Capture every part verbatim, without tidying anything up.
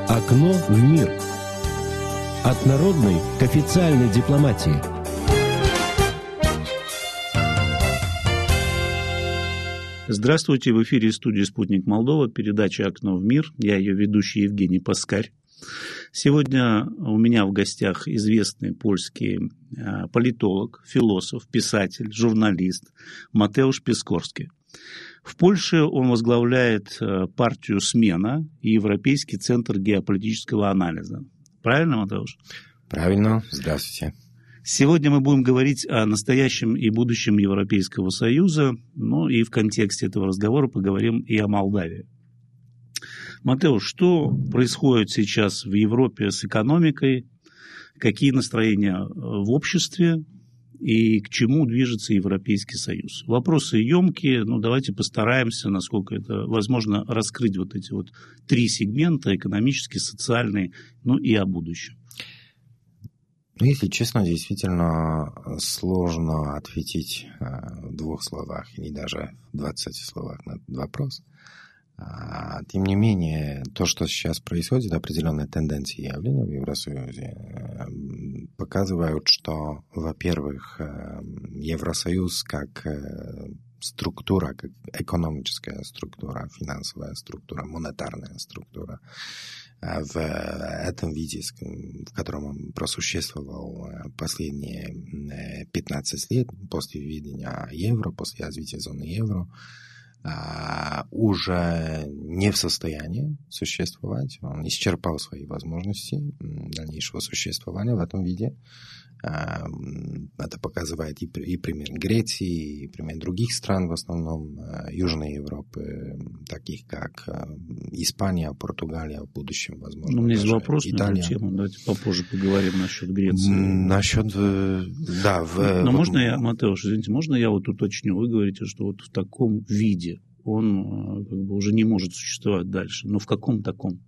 Окно в мир. От народной к официальной дипломатии. Здравствуйте, в эфире студии «Спутник Молдова», передача «Окно в мир». Я ее ведущий Евгений Паскарь. Сегодня у меня в гостях известный польский политолог, философ, писатель, журналист Матеуш Пискорский. В Польше он возглавляет партию «Смена» и Европейский центр геополитического анализа. Правильно, Матеуш? Правильно. Здравствуйте. Сегодня мы будем говорить о настоящем и будущем Европейского Союза, ну и в контексте этого разговора поговорим и о Молдавии. Матеуш, что происходит сейчас в Европе с экономикой, какие настроения в обществе и к чему движется Европейский Союз? Вопросы емкие, но давайте постараемся, насколько это возможно, раскрыть вот эти вот три сегмента: экономический, социальный, ну и о будущем. Ну, если честно, действительно сложно ответить в двух словах или даже в двадцати словах на этот вопрос. Тем не менее, то, что сейчас происходит, определенные тенденции и явления в Евросоюзе показывают, что, во-первых, Евросоюз как структура, как экономическая структура, финансовая структура, монетарная структура, в этом виде, в котором он просуществовал последние пятнадцать лет, после введения евро, после развития зоны евро, уже не в состоянии существовать. Он исчерпал свои возможности дальнейшего существования в этом виде. Это показывает и пример Греции, и пример других стран, в основном Южной Европы, таких как Испания, Португалия, в будущем, возможно. Ну, у меня есть вопрос Италия. на эту тему. Давайте попозже поговорим насчет Греции. Насчет, да. В, Но в... можно я, Матеуш, извините, можно я вот уточню? Вы говорите, что вот в таком виде он как бы уже не может существовать дальше. Но в каком таком?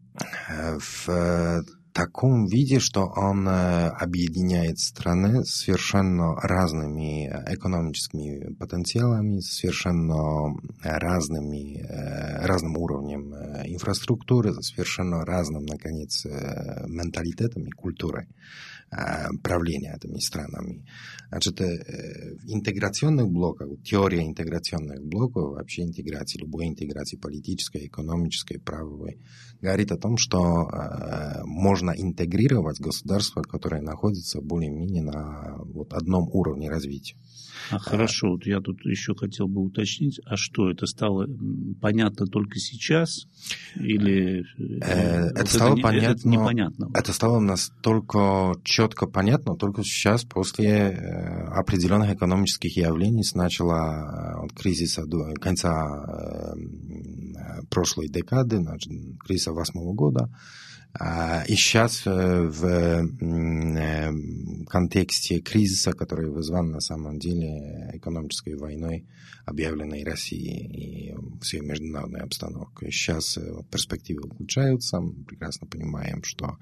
В таком виде, что он объединяет страны с совершенно разными экономическими потенциалами, совершенно разными, разным уровнем инфраструктуры, совершенно разным, наконец, менталитетом и культурой правления этими странами. Значит, в интеграционных блоках, теория интеграционных блоков, вообще интеграции, любой интеграции политической, экономической, правовой, говорит о том, что можно интегрировать государства, которые находятся более-менее на вот одном уровне развития. А, хорошо, вот я тут еще хотел бы уточнить, а что, это стало понятно только сейчас? Или э, это вот стало это, понятно, это непонятно? Это стало настолько четко понятно только сейчас, после определенных экономических явлений, с начала от кризиса до конца прошлой декады, значит, кризиса восьмого года. И сейчас в контексте кризиса, который вызван на самом деле экономической войной, объявленной Россией, и всей международной обстановкой. Сейчас перспективы улучшаются. Мы прекрасно понимаем, что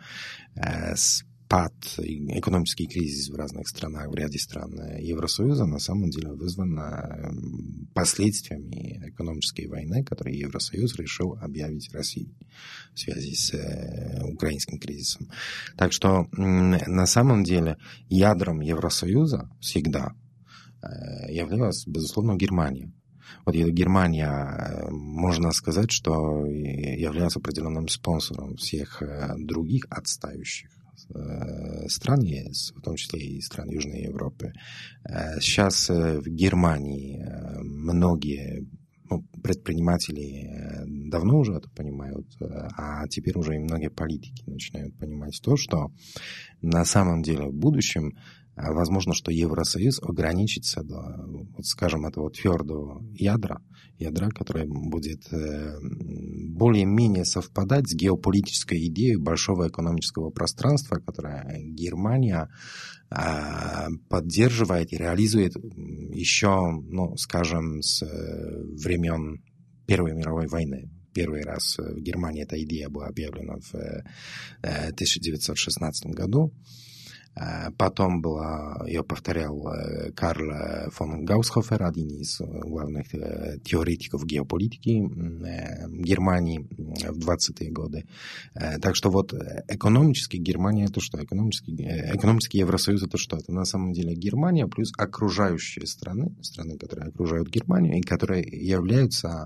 спад, экономический кризис в разных странах, в ряде стран Евросоюза на самом деле вызван последствиями экономической войны, которую Евросоюз решил объявить России в связи с украинским кризисом. Так что на самом деле ядром Евросоюза всегда являлась, безусловно, Германия. Вот Германия, можно сказать, что является определенным спонсором всех других отстающих стран ЕС, в том числе и стран Южной Европы. Сейчас в Германии многие ну, предприниматели давно уже это понимают, а теперь уже и многие политики начинают понимать то, что на самом деле в будущем возможно, что Евросоюз ограничится до, вот, скажем, этого твердого ядра, ядра, которое будет более-менее совпадать с геополитической идеей большого экономического пространства, которое Германия поддерживает и реализует еще, ну, скажем, с времен Первой мировой войны. Первый раз в Германии эта идея была объявлена в тысяча девятьсот шестнадцатом году. Потом была, ее повторял Карл фон Гаусхофер, один из главных теоретиков геополитики Германии. в двадцатые годы. Так что вот экономически Германия это что? Экономически, экономически Евросоюз это что? Это на самом деле Германия плюс окружающие страны, страны, которые окружают Германию и которые являются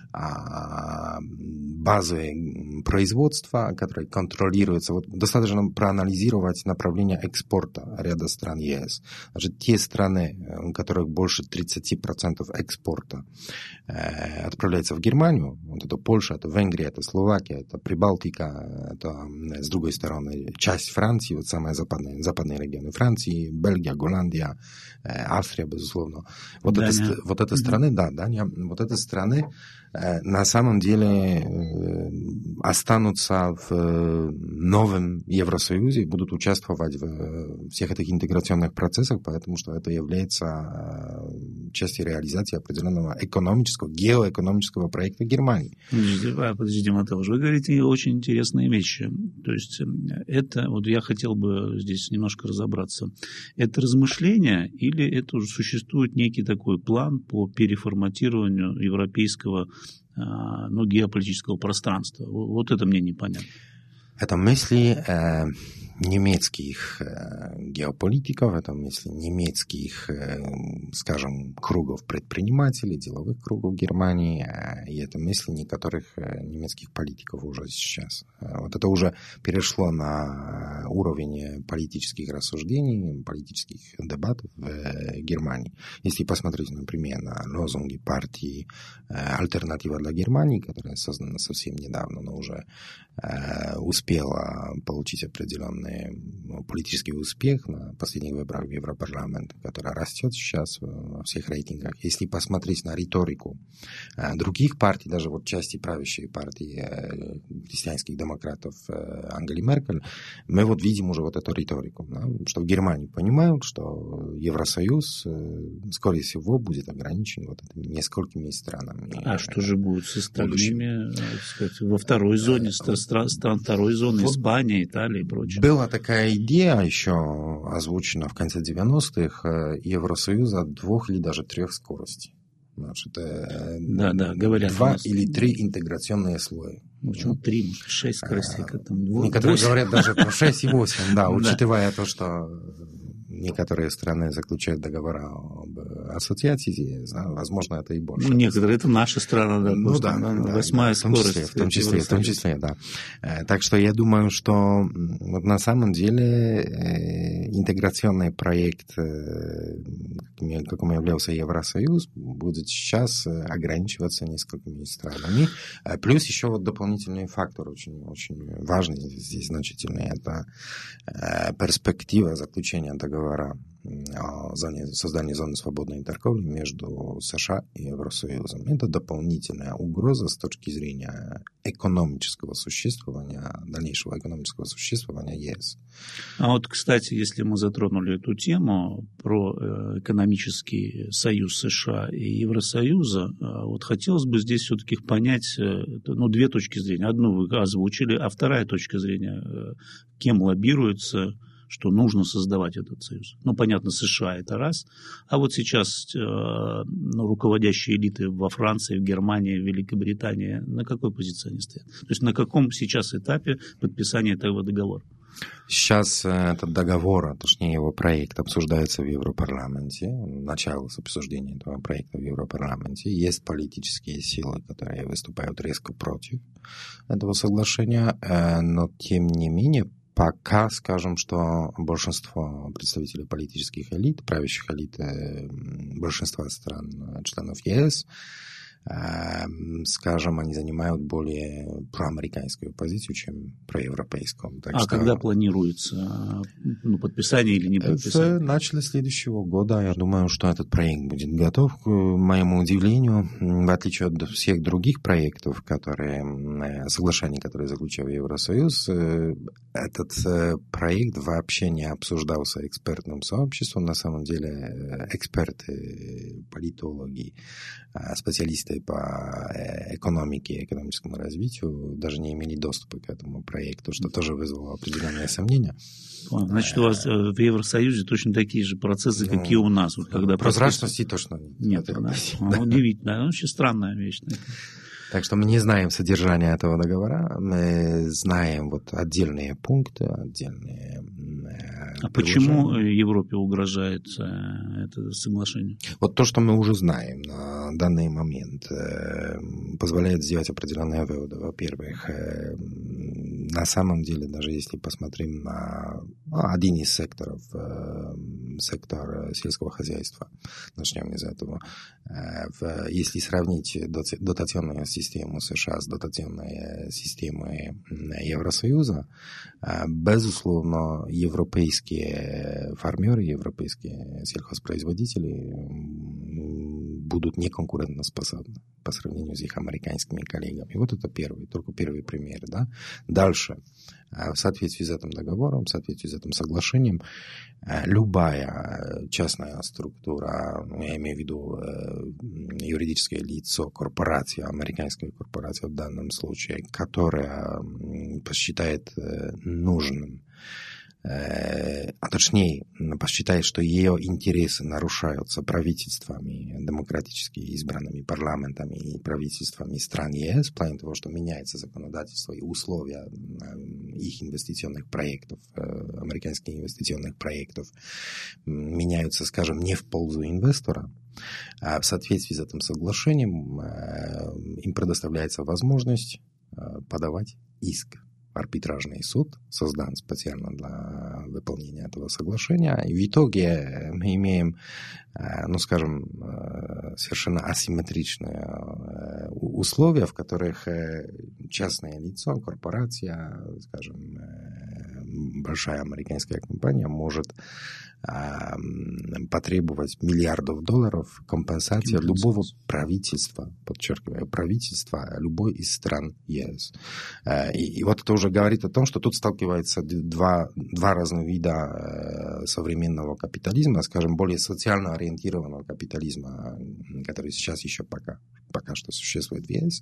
базы производства, которые контролируются. Вот достаточно проанализировать направление экспорта ряда стран ЕС. Значит, те страны, у которых больше тридцать процентов экспорта э, отправляется в Германию, вот это Польша, это Венгрия, это Словакия, это Прибалтика, это, с другой стороны, часть Франции, вот самые западные, западные регионы Франции, Бельгия, Голландия, э, Австрия, безусловно. Вот, это, вот это страны, да, Дания, вот это страны на самом деле останутся в новом Евросоюзе и будут участвовать в всех этих интеграционных процессах, потому что это является частью реализации определенного экономического, геоэкономического проекта Германии. Подождите, подождите, Матеуш, вы говорите очень интересные вещи. То есть это, вот я хотел бы здесь немножко разобраться, это размышления или это уже существует некий такой план по переформатированию европейского, ну, геополитического пространства? Вот это мне непонятно. Это мысли э, немецких э, геополитиков, это мысли немецких, э, скажем, кругов предпринимателей, деловых кругов Германии, э, и это мысли некоторых э, немецких политиков уже сейчас. Э, вот это уже перешло на уровень политических рассуждений, политических дебатов в э, Германии. Если посмотреть, например, на лозунги партии э, «Альтернатива для Германии», которая создана совсем недавно, но уже э, успешно успела получить определенный политический успех на последних выборах в Европарламент, который растет сейчас во всех рейтингах. Если посмотреть на риторику других партий, даже вот части правящей партии христианских демократов Ангели Меркель, мы вот видим уже вот эту риторику, да, что в Германии понимают, что Евросоюз, скорее всего, будет ограничен вот этими несколькими странами. А что же будет с остальными, так сказать, во второй зоне стран, стран второй зоны, вот Испания, Италия и прочее? Была такая идея еще озвучена в конце девяностых Евросоюза двух или даже трех скоростей. Значит, да, да, говорят, два или три интеграционные слоя. Почему три? Шесть скоростей. А, там, некоторые восемь. Говорят даже про шесть и восемь, да, учитывая то, что некоторые страны заключают договора об ассоциации, возможно, это и больше. Ну, некоторые, это наша страна, да, ну, да, да, восьмая да, скорость. В том числе, в том числе, да. Так что я думаю, что вот на самом деле интеграционный проект, каким являлся Евросоюз, будет сейчас ограничиваться несколькими странами. Плюс еще вот дополнительный фактор, очень, очень важный здесь, значительный, это перспектива заключения договора о зоне, создании зоны свободной торговли между США и Евросоюзом. Это дополнительная угроза с точки зрения экономического существования, дальнейшего экономического существования ЕС. А вот, кстати, если мы затронули эту тему про экономический союз США и Евросоюза, вот хотелось бы здесь все-таки понять, ну, две точки зрения. Одну вы озвучили, а вторая точка зрения, кем лоббируется, что нужно создавать этот союз. Ну, понятно, США это раз, а вот сейчас э, ну, руководящие элиты во Франции, в Германии, в Великобритании, на какой позиции они стоят? То есть на каком сейчас этапе подписания этого договора? Сейчас этот договор, а точнее его проект, обсуждается в Европарламенте. Начало обсуждения этого проекта в Европарламенте. Есть политические силы, которые выступают резко против этого соглашения, но тем не менее, пока скажем, что большинство представителей политических элит, правящих элит большинства стран, членов ЕС, скажем, они занимают более проамериканскую позицию, чем проевропейскую. Так а что... когда планируется ну, подписание или не подписание? В начале следующего года. Я думаю, что этот проект будет готов. К моему удивлению, в отличие от всех других проектов, которые, соглашений, которые заключил Евросоюз, этот проект вообще не обсуждался экспертным сообществом. На самом деле эксперты, политологи, специалисты по экономике и экономическому развитию даже не имели доступа к этому проекту, что тоже вызвало определенные сомнения. Значит, у вас в Евросоюзе точно такие же процессы, как и у нас. Вот, когда прозрачности подписывают... точно нет. Нет, да. Да. Удивительно. Очень странная вещь. Так что мы не знаем содержание этого договора, мы знаем вот отдельные пункты, отдельные... А почему Европе угрожает это соглашение? Вот то, что мы уже знаем на данный момент, позволяет сделать определенные выводы. Во-первых, на самом деле, даже если посмотрим на один из секторов, сектор сельского хозяйства, начнем из этого, если сравнить дотационную систему США с дотационной системой Евросоюза, безусловно, европейские фермеры, европейские сельхозпроизводители будут неконкурентоспособны по сравнению с их американскими коллегами. И вот это первый, только первый пример. Да? Дальше, в соответствии с этим договором, в соответствии с этим соглашением, любая частная структура, я имею в виду юридическое лицо, корпорация, американская корпорация в данном случае, которая посчитает нужным, а точнее, посчитает, что ее интересы нарушаются правительствами, демократически избранными парламентами и правительствами стран ЕС, в плане того, что меняется законодательство и условия их инвестиционных проектов, американских инвестиционных проектов, меняются, скажем, не в пользу инвестора, а в соответствии с этим соглашением им предоставляется возможность подавать иск. Арбитражный суд создан специально для выполнения этого соглашения. И в итоге мы имеем, ну, скажем, совершенно асимметричные условия, в которых частное лицо, корпорация, скажем, большая американская компания может потребовать миллиардов долларов компенсации любого правительства, подчеркиваю, правительства любой из стран ЕС. И, и вот это уже говорит о том, что тут сталкиваются два, два разных вида современного капитализма, скажем, более социально ориентированного капитализма, который сейчас еще пока, пока что существует в ЕС,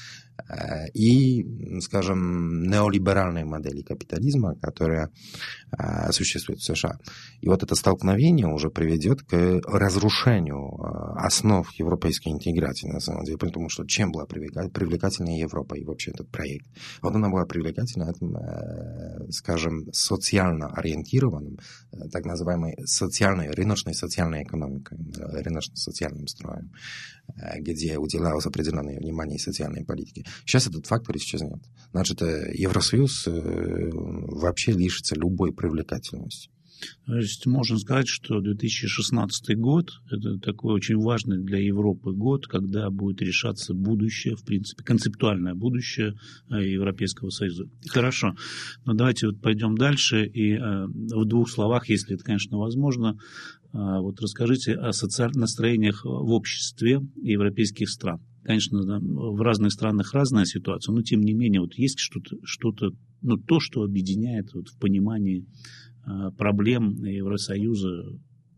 и, скажем, неолиберальной модели капитализма, которая существует в США. И вот это столкновение уже приведет к разрушению основ европейской интеграции, на самом деле, потому что чем была привлекательна Европа и вообще этот проект? Вот она была привлекательна этим, скажем, социально ориентированным, так называемой социальной, рыночной социальной экономикой, рыночно-социальным строем, где уделялось определенное внимание социальной политике. Сейчас этот фактор исчезнет. Значит, Евросоюз вообще лишится любой привлекательности. То есть можно сказать, что две тысячи шестнадцатый год – это такой очень важный для Европы год, когда будет решаться будущее, в принципе, концептуальное будущее Европейского Союза. Хорошо, но давайте вот пойдем дальше и в двух словах, если это, конечно, возможно, вот расскажите о социальных настроениях в обществе европейских стран. Конечно, в разных странах разная ситуация, но тем не менее вот есть что-то, что-то, ну, то, что объединяет вот в понимании проблем Евросоюза?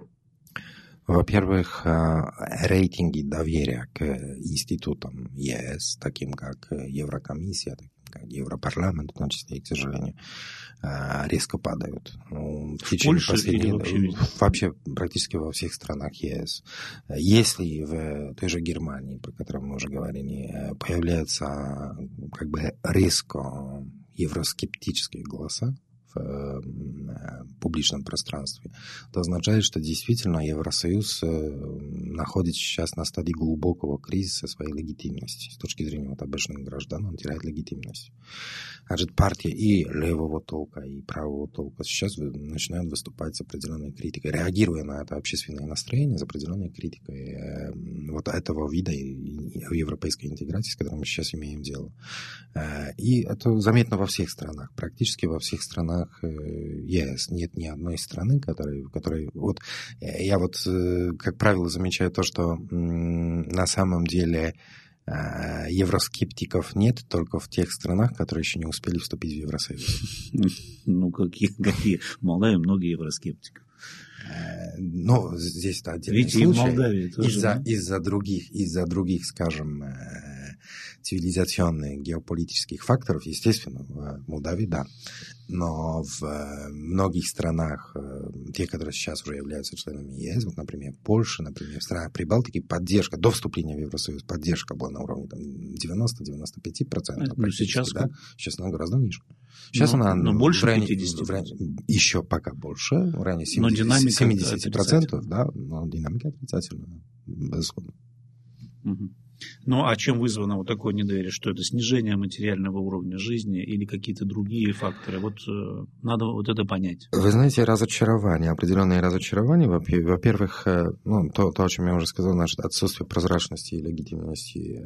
Во-первых, рейтинги доверия к институтам ЕС, таким как Еврокомиссия, таким как Европарламент, в том числе, и, к сожалению, резко падают. Ну, в течение последних... Вообще, вообще практически во всех странах ЕС. Если в той же Германии, про которую мы уже говорили, появляются как бы резко евроскептические голоса в публичном пространстве, то означает, что действительно Евросоюз находится сейчас на стадии глубокого кризиса своей легитимности. С точки зрения вот обычных граждан он теряет легитимность. Значит, партии и левого толка, и правого толка сейчас начинают выступать с определенной критикой, реагируя на это общественное настроение, с определенной критикой вот этого вида европейской интеграции, с которой мы сейчас имеем дело. И это заметно во всех странах, практически во всех странах ЕС. Нет ни одной страны, которой, которой... Вот, я вот, как правило, замечаю то, что на самом деле евроскептиков нет только в тех странах, которые еще не успели вступить в Евросоюз. Ну, какие? какие? В Молдавии много евроскептиков. Ну, здесь это отдельный Видите, случай. И в Молдавии тоже, из-за, да? из-за других, из-за других, скажем, цивилизационных, геополитических факторов, естественно, в Молдавии, да. Но в многих странах, те, которые сейчас уже являются членами ЕС, вот, например, Польша, например, в странах Прибалтики, поддержка, до вступления в Евросоюз, поддержка была на уровне там, девяносто-девяносто пять процентов. Ну, сейчас, да? Сейчас она гораздо ниже. Сейчас но, она но больше в районе, пятидесяти процентов. в районе, еще пока больше, в районе семидесяти процентов, да, но динамика отрицательная, безусловно. Угу. Ну, а чем вызвано вот такое недоверие? Что это снижение материального уровня жизни или какие-то другие факторы? Вот э, надо вот это понять. Вы знаете, разочарование, определенные разочарования. Во-первых, ну, то, то, о чем я уже сказал, значит, отсутствие прозрачности и легитимности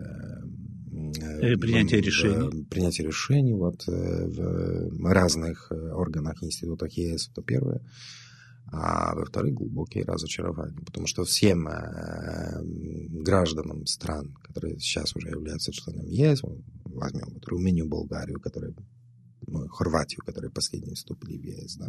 э, принятия решений. Принятия решений вот, в разных органах и институтах ЕС, это первое. А во-вторых, глубокие разочарования, потому что всем э, гражданам стран, которые сейчас уже являются членами ЕС, возьмем вот Румынию, Болгарию, которые, ну, Хорватию, которые последние вступили в ЕС,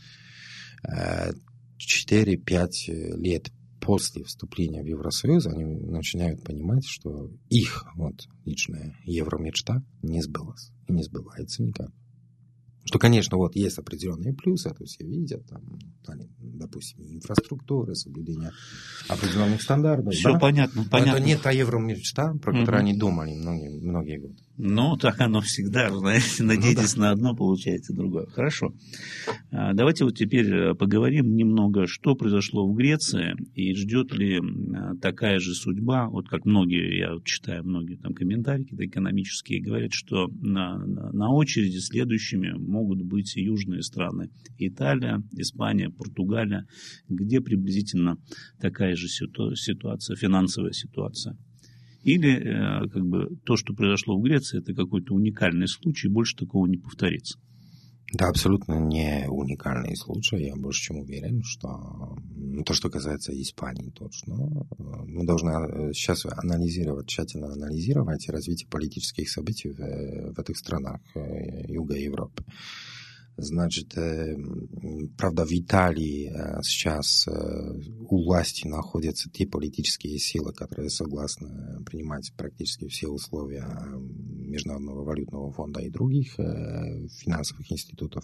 да, четыре-пять лет после вступления в Евросоюз они начинают понимать, что их вот, личная евромечта не сбылась и не сбывается никак. Что, конечно, вот есть определенные плюсы, это все видят, там, допустим, инфраструктуры, соблюдение определенных стандартов. Все да? понятно, Но понятно. это не та евромечта, про которую угу. они думали многие, многие годы. Ну, так оно всегда, знаете, надеетесь ну, да. на одно, получаете другое. Хорошо. Давайте вот теперь поговорим немного, что произошло в Греции, и ждет ли такая же судьба, вот как многие, я читаю многие там комментарии экономические, говорят, что на, на, на очереди следующими могут быть южные страны. Италия, Испания, Португалия, где приблизительно такая же ситуация, финансовая ситуация. Или как бы то, что произошло в Греции, это какой-то уникальный случай, больше такого не повторится. Да, абсолютно не уникальный случай. Я больше чем уверен, что то, что касается Испании, точно, мы должны сейчас анализировать, тщательно анализировать развитие политических событий в, в этих странах Юга Европы. Значит, правда, в Италии сейчас у власти находятся те политические силы, которые согласны принимать практически все условия Международного валютного фонда и других финансовых институтов,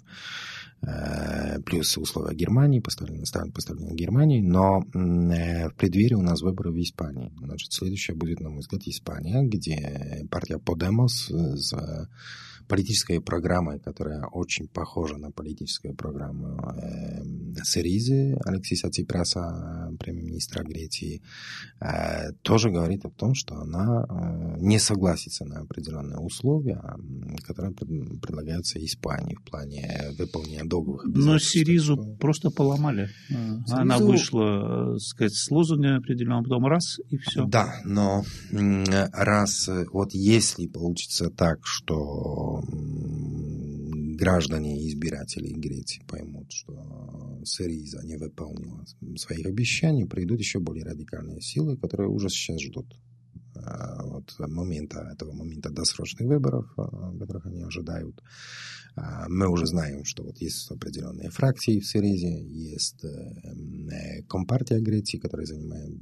плюс условия Германии, поставлены, поставлены Германии, но в преддверии у нас выборы в Испании. Значит, следующая будет, на мой взгляд, Испания, где партия Podemos с политической программой, которая очень похожа на политическую программу э, Сиризы, Алексиса Ципраса, премьер-министра Греции, э, тоже говорит о том, что она э, не согласится на определенные условия, которые пред, предлагаются Испании в плане выполнения долговых обязательств. Но Сиризу что... просто поломали. Сиризу... Она вышла, сказать, с лозунгами определенного, потом раз и все. Да, но раз, вот если получится так, что граждане и избиратели Греции поймут, что Сириза не выполнила своих обещаний, придут еще более радикальные силы, которые уже сейчас ждут вот момента, этого момента досрочных выборов, которых они ожидают. Мы уже знаем, что вот есть определенные фракции в Сиризе, есть Компартия Греции, которая занимает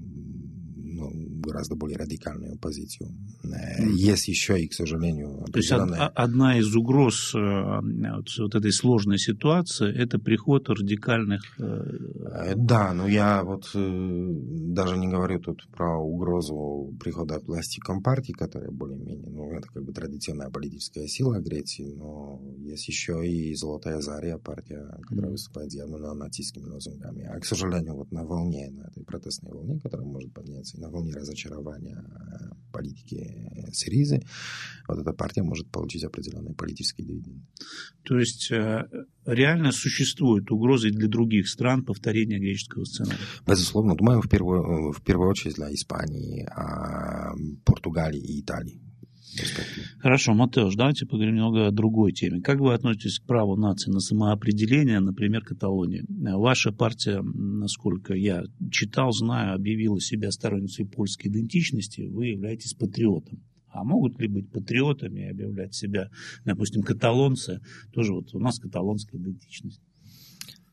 ну, гораздо более радикальную позицию. Mm. Есть еще и, к сожалению, то есть одна из угроз вот, вот этой сложной ситуации – это приход радикальных… Да, но я вот даже не говорю тут про угрозу прихода от власти Компартии, которая более-менее, ну, это как бы традиционная политическая сила Греции, но есть еще и Золотая Заря, партия, которая mm. выступает явно неонацистскими лозунгами. А, к сожалению, вот на волне, на этой протестной волне, которая может подняться, и на волне разочарования политики Сиризы, вот эта партия может получить определенные политические дивиденды. То есть реально существует угроза для других стран повторения греческого сценария? Безусловно, думаю, в первую, в первую очередь для Испании, Португалии и Италии. Хорошо, Матеуш, давайте поговорим немного о другой теме. Как вы относитесь к праву нации на самоопределение, например, Каталонии? Ваша партия, насколько я читал, знаю, объявила себя сторонницей польской идентичности, вы являетесь патриотом. А могут ли быть патриотами и объявлять себя, допустим, каталонцы? Тоже вот у нас каталонская идентичность.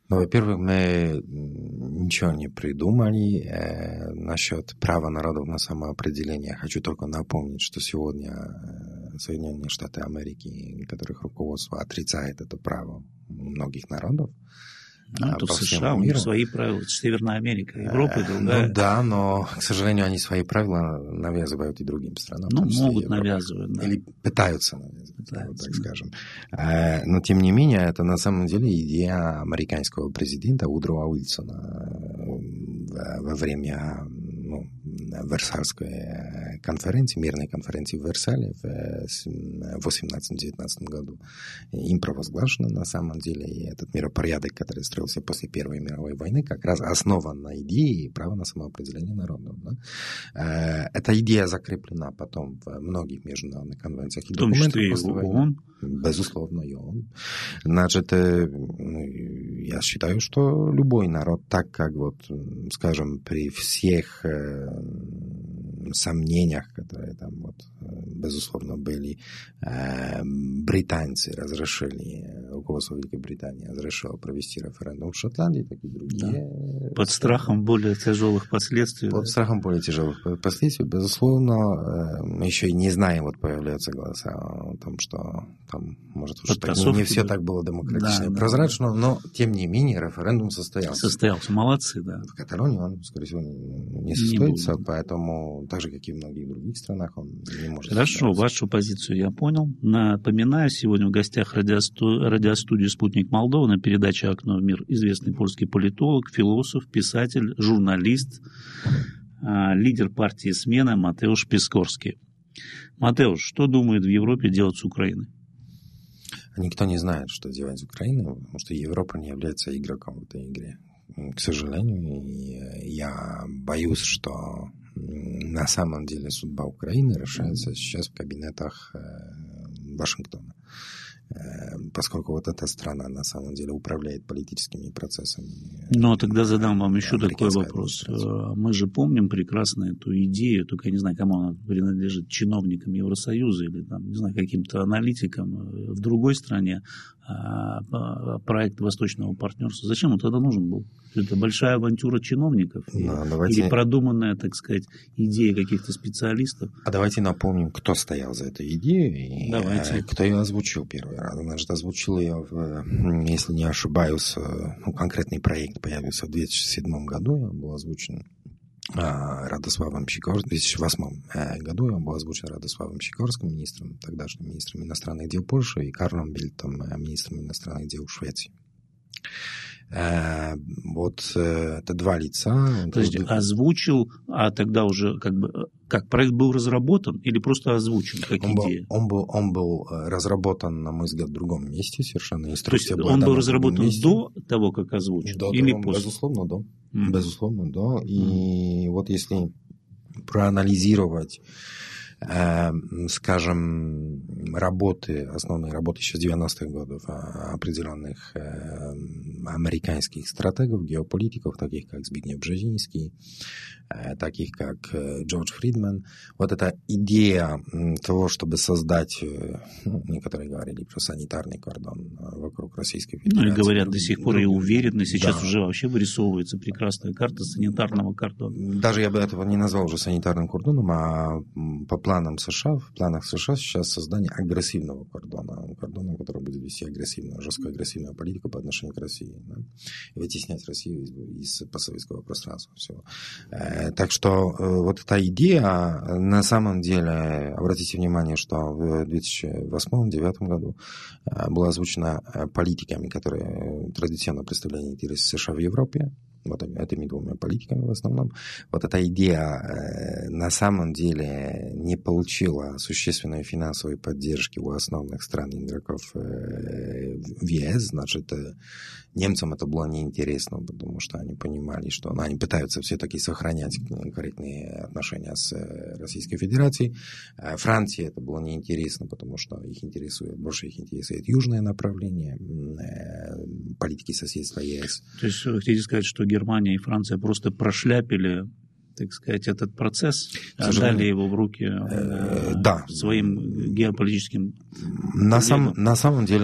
Ну, во-первых, мы ничего не придумали э, насчет права народов на самоопределение. Хочу только напомнить, что сегодня Соединенные Штаты Америки, которых руководство отрицает это право многих народов. Ну, это в США, у них свои правила. Это Северная Америка, Европа и другая. Ну да, но, к сожалению, они свои правила навязывают и другим странам. Ну, могут навязывать, да. Или пытаются навязывать, пытаются, вот так да. скажем. Но, тем не менее, это на самом деле идея американского президента Удроа Уилсона во время ну, Версальской конференции, мирной конференции в Версале в восемнадцатом-девятнадцатом году. Им провозглашено на самом деле, и этот миропорядок, который строился после Первой мировой войны, как раз основан на идее права на самоопределение народов. Да? Эта идея закреплена потом в многих международных конвенциях и документах. В том числе и ООН? Безусловно, и ООН. Значит, я считаю, что любой народ, так как, вот, скажем, при всех сомнениях, которые там, вот, безусловно, были, британцы разрешили, руководство Великобритании разрешило провести референдум в Шотландии, так и другие. Да. Под страхом более тяжелых последствий. Под да? страхом более тяжелых последствий, безусловно, мы еще и не знаем, вот появляются голоса о том, что там, может, уж так, не, не все так было демократично да, и прозрачно, да, да. Но, тем не менее, референдум состоялся. Состоялся, молодцы, да. В Каталонии он, скорее всего, не состоится, не поэтому, так же, как и в многих других странах, он не может Хорошо, состояться. Вашу позицию я понял. Напоминаю, сегодня в гостях радиосту... радиостудии «Спутник Молдова» на передаче «Окно в мир» известный польский политолог, философ, писатель, журналист, лидер партии «Смена» Матеуш Пискорский. Матеуш, что думает в Европе делать с Украиной? Никто не знает, что делать с Украиной, потому что Европа не является игроком в этой игре. К сожалению, я боюсь, что на самом деле судьба Украины решается сейчас в кабинетах Вашингтона, поскольку вот эта страна на самом деле управляет политическими процессами. Но тогда задам вам еще такой вопрос. Мы же помним прекрасно эту идею, только я не знаю, кому она принадлежит, чиновникам Евросоюза или там, не знаю, каким-то аналитикам в другой стране, проект Восточного партнерства. Зачем он тогда нужен был? Это большая авантюра чиновников? Да, давайте... Или продуманная, так сказать, идея каких-то специалистов? А давайте напомним, кто стоял за этой идеей и давайте. Кто ее озвучил первый раз. Значит, озвучил ее, в, если не ошибаюсь, ну, конкретный проект появился в две тысячи седьмом году, он был озвучен Радославом Сикорским. В две тысячи восьмом году он был озвучен Радославом Сикорским, министром, тогдашним министром иностранных дел Польши, и Карлом Бильтом, министром иностранных дел Швеции. Вот это два лица. Подожди, озвучил, а тогда уже как бы как проект был разработан или просто озвучен как он идея? Был, он, был, он был разработан, на мой взгляд, в другом месте совершенно. То есть он был разработан до того, как озвучен? До или того, после? Безусловно, да. Mm. Безусловно, да. И mm. вот если проанализировать, э, скажем, работы, основные работы еще с девяностых годов определенных э, американских стратегов, геополитиков, таких как Збигнев Бжезинский, э, таких как э, Джордж Фридман, вот эта идея того, чтобы создать, э, ну, некоторые говорили про санитарный кордон вокруг Российской Федерации. Ну и говорят до сих пор и уверены, сейчас да. уже вообще вырисовывается прекрасная карта санитарного кордона. Даже я бы этого не назвал уже санитарным кордоном, а по планам США, в планах США сейчас создание агрессивного кордона, кордона, который будет вести агрессивную, жесткую агрессивную политику по отношению к России, да? И вытеснять Россию из, из постсоветского пространства. Всего. Э, так что э, вот эта идея, на самом деле, обратите внимание, что в две тысячи восьмом — две тысячи девятом году э, была озвучена политиками, которые традиционно представляли интересы США в Европе, вот этими двумя политиками в основном. Вот эта идея э, на самом деле не получила существенной финансовой поддержки у основных стран игроков э, в ЕС. Значит, э, немцам это было неинтересно, потому что они понимали, что ну, они пытаются все-таки сохранять корректные отношения с Российской Федерацией. Э, Франции это было неинтересно, потому что их интересует, больше их интересует южное направление э, политики соседства ЕС. То есть вы хотите сказать, что Германия и Франция просто прошляпили, так сказать, этот процесс, отдали его в руки э, да. своим геополитическим на, сам, на самом деле,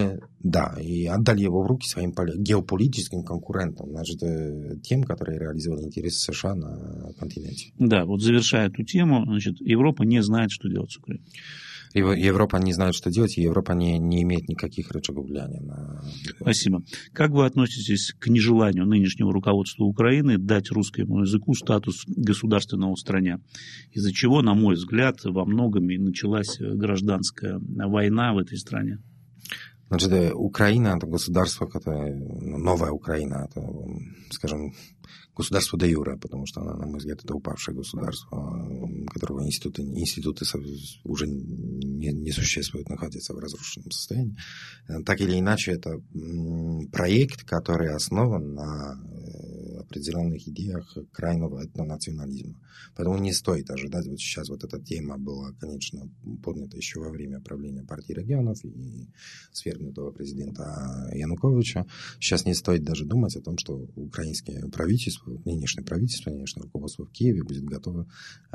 Да, и отдали его в руки своим геополитическим конкурентам, значит, тем, которые реализовали интересы США на континенте. Да, вот завершая эту тему, значит, Европа не знает, что делать с Украиной. Европа не знает, что делать, и Европа не, не имеет никаких рычагов влияния на... Спасибо. Как вы относитесь к нежеланию нынешнего руководства Украины дать русскому языку статус государственного в стране, из-за чего, на мой взгляд, во многом и началась гражданская война в этой стране? Значит, Украина – это государство, которое, новая Украина, это, скажем, государство де юре, потому что она, на мой взгляд, это упавшее государство, которого институты, институты уже не, не существуют, находятся в разрушенном состоянии. Так или иначе, это проект, который основан на определенных идеях крайнего этнонационализма. Поэтому не стоит ожидать, вот сейчас вот эта тема была, конечно, поднята еще во время правления партии регионов и свергнутого президента Януковича. Сейчас не стоит даже думать о том, что украинское правительство, нынешнее правительство, нынешнее руководство в Киеве будет готово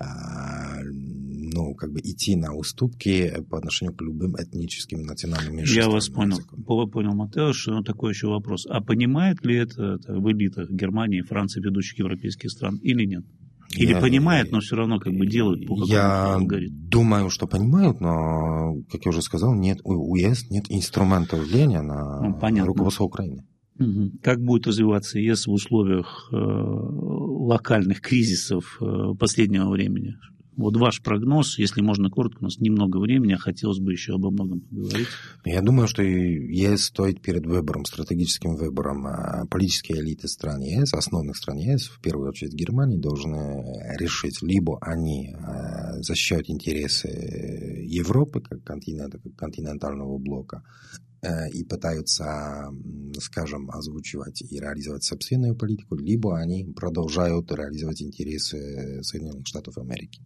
ну, как бы идти на уступки по отношению к любым этническим национальным меньшинствам. Я вас понял. Понял, Матеуш. Но такой еще вопрос. А понимает ли это, это в элитах Германии, Франции, ведущих европейских стран, или нет? Или я, понимает, но все равно как бы делают по какому-то алгоритму? Я думаю, что понимают, но, как я уже сказал, нет, у ЕС нет инструмента влияния на ну, руководство Украины. Угу. Как будет развиваться ЕС в условиях э, локальных кризисов э, последнего времени? Вот ваш прогноз, если можно коротко, у нас немного времени, а хотелось бы еще обо многом поговорить. Я думаю, что ЕС стоит перед выбором, стратегическим выбором. Политические элиты стран ЕС, основных стран ЕС, в первую очередь Германии, должны решить, либо они защищают интересы Европы, как континента, как континентального блока, и пытаются, скажем, озвучивать и реализовать собственную политику, либо они продолжают реализовать интересы Соединенных Штатов Америки.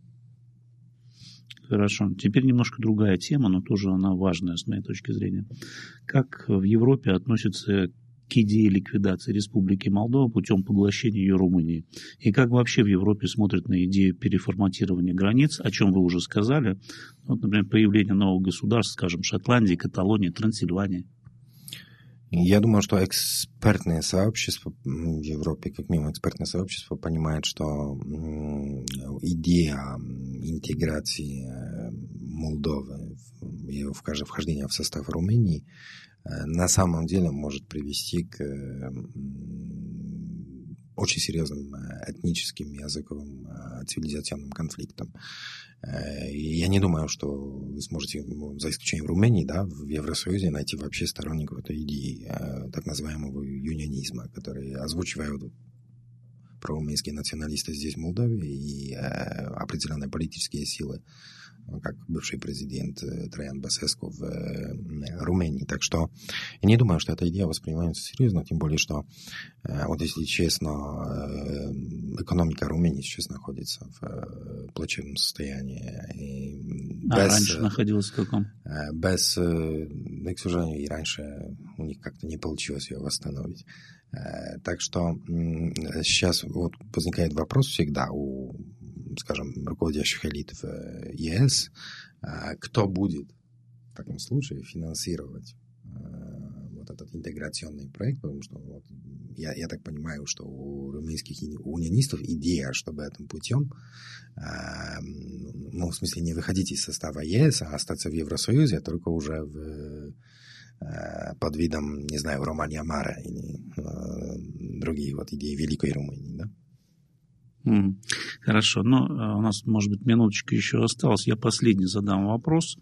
Хорошо. Теперь немножко другая тема, но тоже она важная с моей точки зрения. Как в Европе относятся к идее ликвидации Республики Молдова путем поглощения ее Румынии? И как вообще в Европе смотрят на идею переформатирования границ, о чем вы уже сказали? Вот, например, появление новых государств, скажем, Шотландии, Каталонии, Трансильвании. Я думаю, что экспертное сообщество в Европе, как минимум экспертное сообщество, понимает, что идея интеграции Молдовы, ее вхождения в состав Румынии на самом деле может привести к очень серьезным этническим, языковым, цивилизационным конфликтам. Я не думаю, что вы сможете, за исключением Румынии, да, в Евросоюзе найти вообще сторонников этой идеи, так называемого юнионизма, который озвучивают прорумынские националисты здесь, в Молдове, и определенные политические силы, как бывший президент Траян Басеску в Румынии. Так что я не думаю, что эта идея воспринимается серьезно, тем более, что, вот если честно, экономика Румынии сейчас находится в плачевном состоянии. И а без, раньше находилась в каком? Без, да, к сожалению, и раньше у них как-то не получилось ее восстановить. Так что сейчас вот возникает вопрос всегда у, скажем, руководящих элит в ЕС, кто будет в таком случае финансировать вот этот интеграционный проект, потому что вот, я, я так понимаю, что у румынских унионистов идея, чтобы этим путем, ну, в смысле, не выходить из состава ЕС, а остаться в Евросоюзе, только уже в под видом, не знаю, Романия Мара или э, другие вот идеи Великой Румынии, да? Mm. Хорошо, ну, у нас, может быть, минуточка еще осталась. Я последний задам вопрос.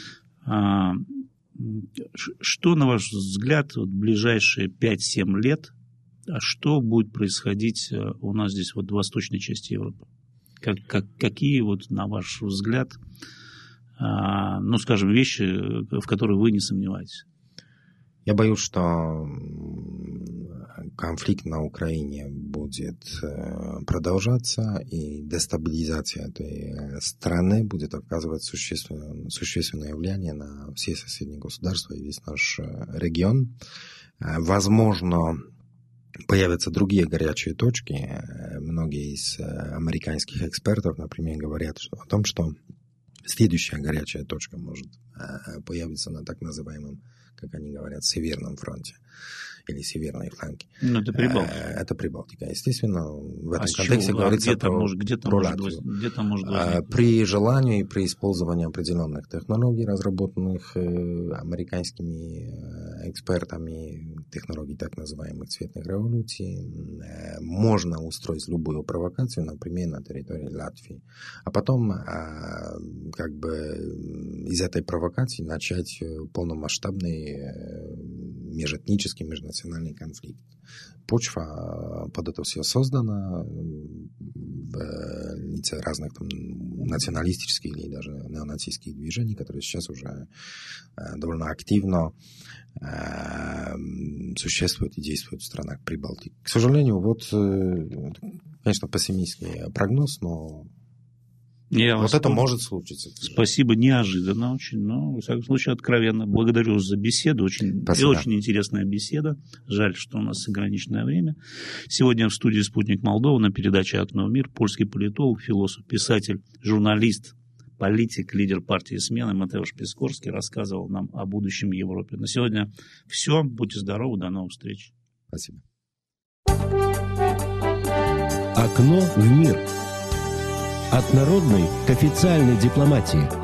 Что, на ваш взгляд, в ближайшие пять-семь лет, а что будет происходить у нас здесь, вот в восточной части Европы? Как, как, какие, вот, на ваш взгляд, ну, скажем, вещи, в которые вы не сомневаетесь? Я боюсь, что конфликт на Украине будет продолжаться, и дестабилизация этой страны будет оказывать существенное, существенное влияние на все соседние государства и весь наш регион. Возможно, появятся другие горячие точки. Многие из американских экспертов, например, говорят о том, что следующая горячая точка может появиться на так называемом, как они говорят, Северном фронте или северной фланге. Ну, это Прибалтика. Это Прибалтика. Естественно, в этом а контексте чего? говорится а где про, может, где про может, Латвию. Где-то может возникнуть? При желании и при использовании определенных технологий, разработанных американскими экспертами, технологий так называемых цветных революций, можно устроить любую провокацию, например, на территории Латвии. А потом как бы из этой провокации начать полномасштабный межэтнический, межнациональный конфликт. Почва под это все создана в лице разных там, националистических или даже неонацистских движений, которые сейчас уже довольно активно существуют и действуют в странах Прибалтики. К сожалению, вот, конечно, пессимистский прогноз, но Я вот это может случиться. Спасибо, неожиданно очень, но, во всяком случае, откровенно. Благодарю за беседу, очень, и очень интересная беседа. Жаль, что у нас ограниченное время. Сегодня в студии «Спутник Молдова» на передаче «Окно в мир» польский политолог, философ, писатель, журналист, политик, лидер партии «Смена» Матеуш Пискорский рассказывал нам о будущем Европы. На сегодня все. Будьте здоровы, до новых встреч. Спасибо. «Окно в мир». От народной к официальной дипломатии.